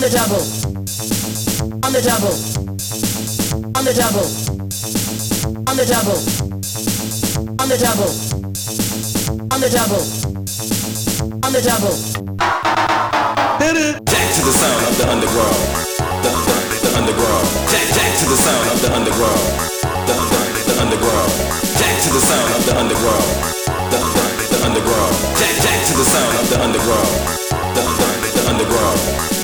the double, on the double, on the double, on the double, on the double, on the double, on the double. Hit it. Jack to the sound of the underground. The underground. Jack to the sound of the underground. The underground. Jack to the sound of the underground. The underground. Jack to the sound of the underground. The underground.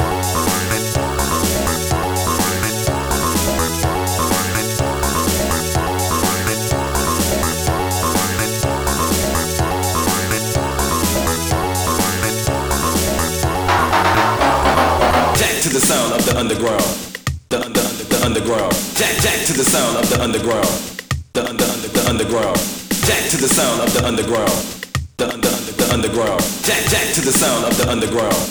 To the sound of the underground, the underground. Jack to the sound of the underground, the underground. Jack to the sound of the underground, the underground. Jack to the sound of the underground.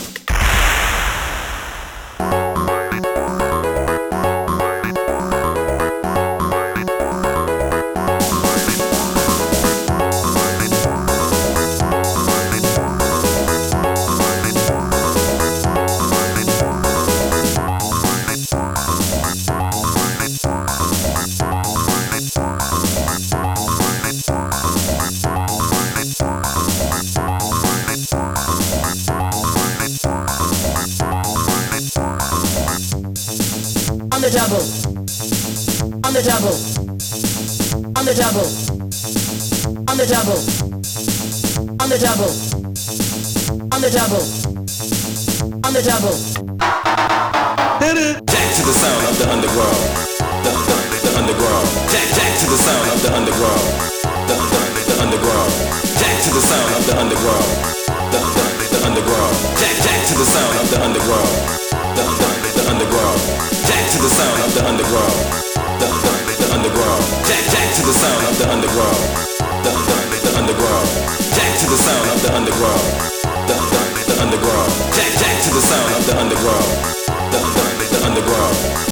On the double, on the double, on the double, on the double, on the double, on the double, on the double. Hit it. Jack to the sound of the underground, the underground. Jack to the sound of the underground, the underground. Jack to the sound of the underground, the underground. Jack to the sound of the underground, the underground. Jack to the sound of the underground, the underground. Jack to the sound of the underground, the underground. Jack to the sound of the underground, the underground. Jack to the sound of the underground, the underground.